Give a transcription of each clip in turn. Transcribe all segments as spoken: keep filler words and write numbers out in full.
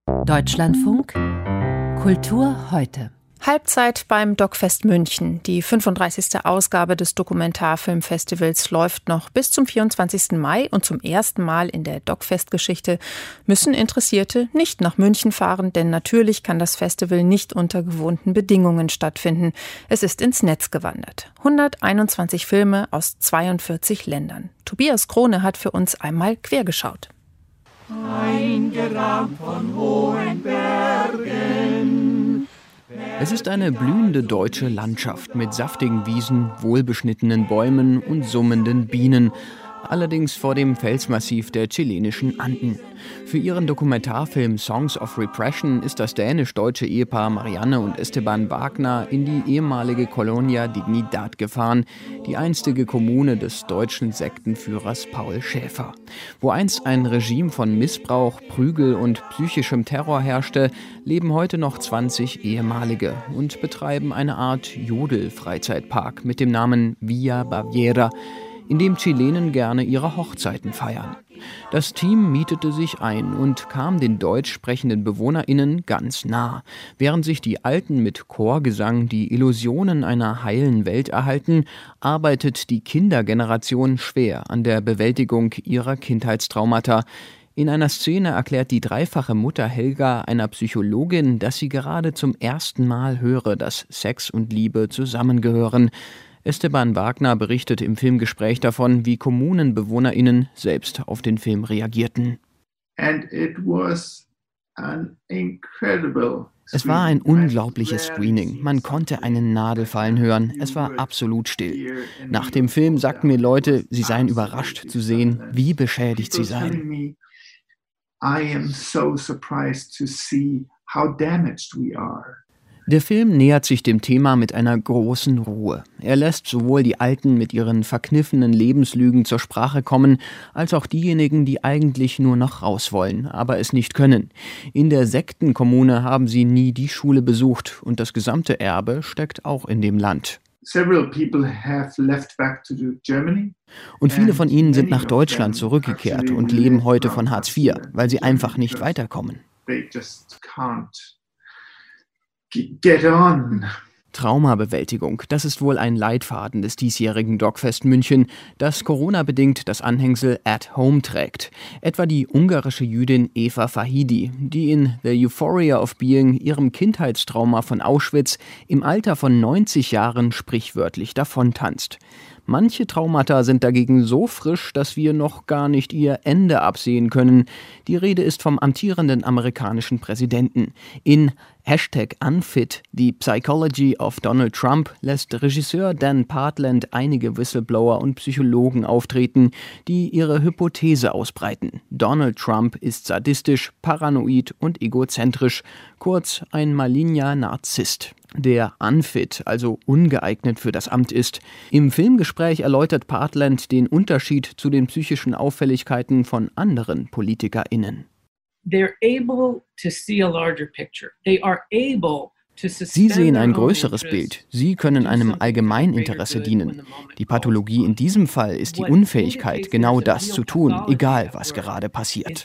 Deutschlandfunk Kultur heute. Halbzeit beim DocFest München. Die fünfunddreißigste Ausgabe des Dokumentarfilmfestivals läuft noch bis zum vierundzwanzigsten Mai und zum ersten Mal in der DocFest-Geschichte müssen Interessierte nicht nach München fahren, denn natürlich kann das Festival nicht unter gewohnten Bedingungen stattfinden. Es ist ins Netz gewandert. hunderteinundzwanzig Filme aus zweiundvierzig Ländern. Tobias Krone hat für uns einmal quergeschaut. Eingerahmt von hohen Bergen. Es ist eine blühende deutsche Landschaft mit saftigen Wiesen, wohlbeschnittenen Bäumen und summenden Bienen. Allerdings vor dem Felsmassiv der chilenischen Anden. Für ihren Dokumentarfilm Songs of Repression ist das dänisch-deutsche Ehepaar Marianne und Esteban Wagner in die ehemalige Colonia Dignidad gefahren, die einstige Kommune des deutschen Sektenführers Paul Schäfer. Wo einst ein Regime von Missbrauch, Prügel und psychischem Terror herrschte, leben heute noch zwanzig Ehemalige und betreiben eine Art Jodel-Freizeitpark mit dem Namen Villa Baviera, in dem Chilenen gerne ihre Hochzeiten feiern. Das Team mietete sich ein und kam den deutsch sprechenden BewohnerInnen ganz nah. Während sich die Alten mit Chorgesang die Illusionen einer heilen Welt erhalten, arbeitet die Kindergeneration schwer an der Bewältigung ihrer Kindheitstraumata. In einer Szene erklärt die dreifache Mutter Helga einer Psychologin, dass sie gerade zum ersten Mal höre, dass Sex und Liebe zusammengehören. Esteban Wagner berichtet im Filmgespräch davon, wie KommunenbewohnerInnen selbst auf den Film reagierten. And it was an incredible Es war ein unglaubliches Screening. Man konnte einen Nadelfallen hören. Es war absolut still. Nach dem Film sagten mir Leute, sie seien überrascht zu sehen, wie beschädigt sie seien. I am so surprised to see how damaged we are. Der Film nähert sich dem Thema mit einer großen Ruhe. Er lässt sowohl die Alten mit ihren verkniffenen Lebenslügen zur Sprache kommen, als auch diejenigen, die eigentlich nur noch raus wollen, aber es nicht können. In der Sektenkommune haben sie nie die Schule besucht und das gesamte Erbe steckt auch in dem Land. Und viele von ihnen sind nach Deutschland zurückgekehrt und leben heute von Hartz vier, weil sie einfach nicht weiterkommen. Get on. Traumabewältigung, das ist wohl ein Leitfaden des diesjährigen DocFest München, das Corona-bedingt das Anhängsel at home trägt. Etwa die ungarische Jüdin Eva Fahidi, die in The Euphoria of Being ihrem Kindheitstrauma von Auschwitz im Alter von neunzig Jahren sprichwörtlich davontanzt. Manche Traumata sind dagegen so frisch, dass wir noch gar nicht ihr Ende absehen können. Die Rede ist vom amtierenden amerikanischen Präsidenten. In Hashtag Unfit, The Psychology of Donald Trump, lässt Regisseur Dan Partland einige Whistleblower und Psychologen auftreten, die ihre Hypothese ausbreiten. Donald Trump ist sadistisch, paranoid und egozentrisch, kurz ein maligner Narzisst, der unfit, also ungeeignet für das Amt ist. Im Filmgespräch erläutert Partland den Unterschied zu den psychischen Auffälligkeiten von anderen PolitikerInnen. They're able to see a larger picture. They are able to Sie sehen ein größeres Bild. Sie können einem Allgemeininteresse dienen. Die Pathologie in diesem Fall ist die Unfähigkeit, genau das zu tun, egal was gerade passiert.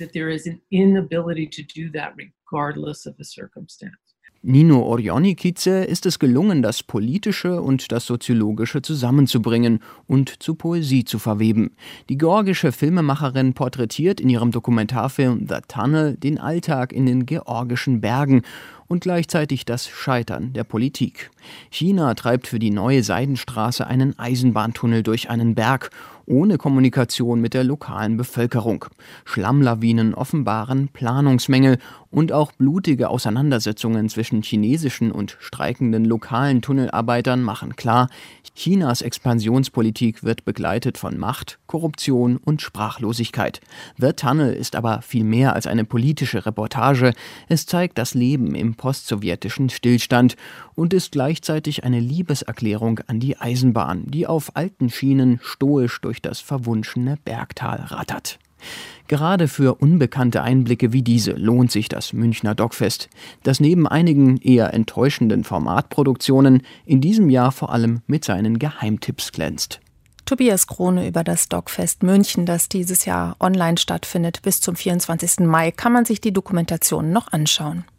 Nino Orioni-Kize ist es gelungen, das Politische und das Soziologische zusammenzubringen und zu Poesie zu verweben. Die georgische Filmemacherin porträtiert in ihrem Dokumentarfilm The Tunnel den Alltag in den georgischen Bergen und gleichzeitig das Scheitern der Politik. China treibt für die neue Seidenstraße einen Eisenbahntunnel durch einen Berg, ohne Kommunikation mit der lokalen Bevölkerung. Schlammlawinen offenbaren Planungsmängel und auch blutige Auseinandersetzungen zwischen chinesischen und streikenden lokalen Tunnelarbeitern machen klar, Chinas Expansionspolitik wird begleitet von Macht, Korruption und Sprachlosigkeit. The Tunnel ist aber viel mehr als eine politische Reportage. Es zeigt das Leben im postsowjetischen Stillstand und ist gleichzeitig eine Liebeserklärung an die Eisenbahn, die auf alten Schienen stoisch durch das verwunschene Bergtal rattert. Gerade für unbekannte Einblicke wie diese lohnt sich das Münchner DocFest, das neben einigen eher enttäuschenden Formatproduktionen in diesem Jahr vor allem mit seinen Geheimtipps glänzt. Tobias Krone über das DocFest München, das dieses Jahr online stattfindet. Bis zum vierundzwanzigsten Mai kann man sich die Dokumentation noch anschauen.